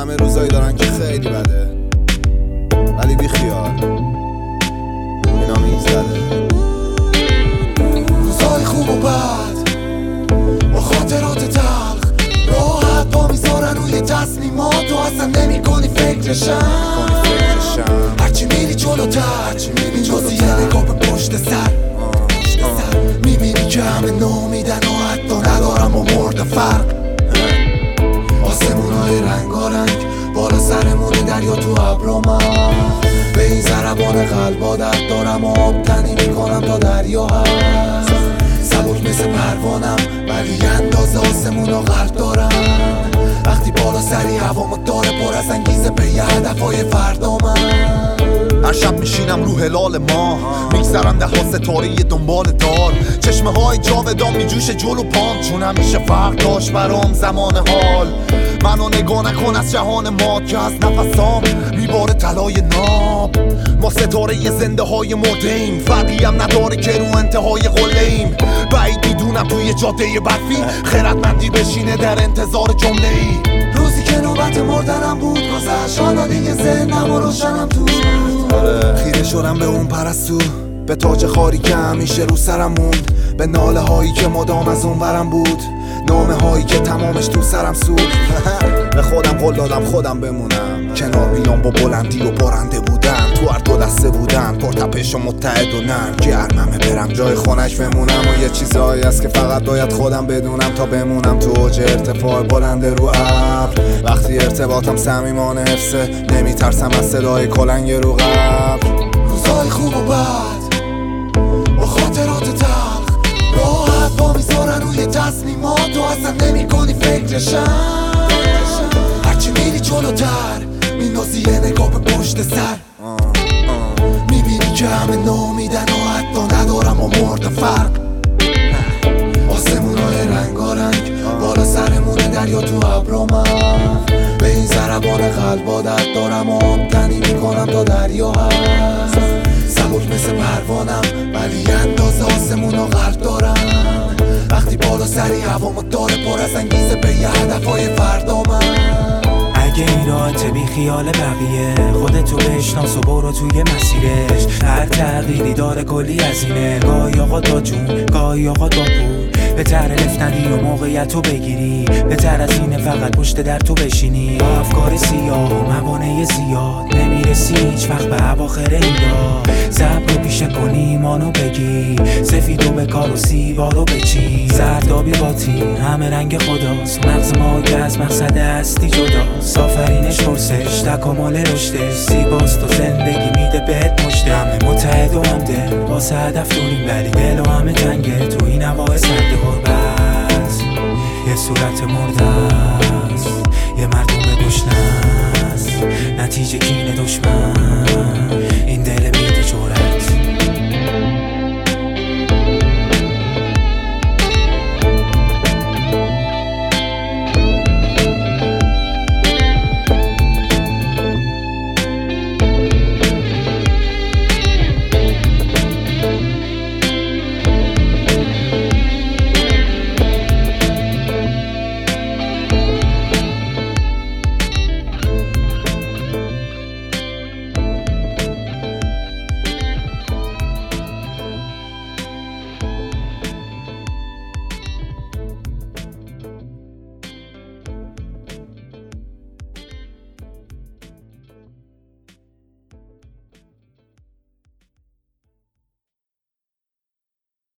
همه روزایی دارن که خیلی بده، ولی بی خیال اینا میگذره. روزای خوب و بد با خاطرات تلخ راحت پا میذارن روی تصمیمات و اصلا نمی کنی فکرشم. هرچی میری جلوتر جزی یه نگاه به پشت سر میبینی که همه نامیدن و حتی ندارم و مرد فرق. آسمونای رنگارنگ بالا سرمونه، دریا تو ابرا، من به این ضربان قلب عادت دارم و آب تنی میکنم تا دریا هست. سبک مثل پروانم ولی اندازه آسمونا قلب دارم. وقتی بالا سری هوامو داره پر از انگیزه به یه هدفهای فردا من. هر شب میشینم رو هلال ماه، میگذرم ده ها ستاره دنبال دار. چشمه های جاودان میجوشه جلو پام، چون همیشه فرق داشت برام زمان حال. منو نگاه نکن از جهان ما که از نفسام میباره طلای ناب. ما ستاره زنده های مرده‌ایم، فرقی هم نداره که رو انتهای قله‌ایم. بعید میدونم توی جاده برفی خردمندی بشینه در انتظار جمله‌ای. روزی که نوبت مردنم بود گذشت، حالا دیگه ذهنم و روشنم توش بود. خیره شدم به اون پرستو، به تاج خاری که همیشه رو سرم موند، به ناله هایی که مدام از اون برم بود، نامه هایی که تمامش تو سرم سود. به خودم قول دادم خودم بمونم، کنار بیام با بلندی و بارنده بودن، تو هر دو دسته بودن، پرتپش و متحد و نرم. گرممه برم جای خونش بمونم و یه چیزایی هست که فقط باید خودم بدونم تا بمونم تو اوج ارتفاع بلند رو ابر. وقتی ارتباطم صمیمانه حفظه، نمیترسم از صدای کلنگ رو قبر. روزای خوب و بد با خاطرات تلخ راحت پا میذارن روی تصمیمات و اصلا نمی کنی فکرشم. هرچی میری جلوتر میندازی یه نگاه به پشت سر، میبینی که همه نامیدن و حتی ندارم و مرد فرق. آسمونای رنگارنگ بالا سرمونه، دریا تو ابرا، من به این ضربان قلب عادت دارم و آب تنی میکنم تا دریا هست. سبک مثل پروانم ولی اندازه آسمونا قلب دارم. وقتی بالا سری هوامو داره پر از انگیزه به یه هدفهای فردا من. اگه این راحت بی خیال بقیه، خودتو بشناس و برو توی مسیرش. هر تغییری داره کلی هزینه، گاهی آقا دا جون گاهی آقا دا پول. بهتر رفتنی و موقعیت رو بگیری، بهتر از اینه فقط پشت در تو بشینی. با افکار سیاه و موانع زیاد نمیرسی هیچ وقت به اواخر این راه. صبر رو پیشه کنی ایمانو بگی، سفیدو به کار و سیبارو بچی. زردابی باطین همه رنگ خداست، مغز ما که از مقصد هستی جداست. آفرینش پرسش تکامل رشدش، زیباست و زندگی میده بهت مشته. همه متحد و همدل واسه هدف داریم، ولی دل و همه تنگه تو این هوای سرد غربت. یه صورت مرده است، یه مردم گشنه است، نتیجه کینه دشمن. این دل میده جرأت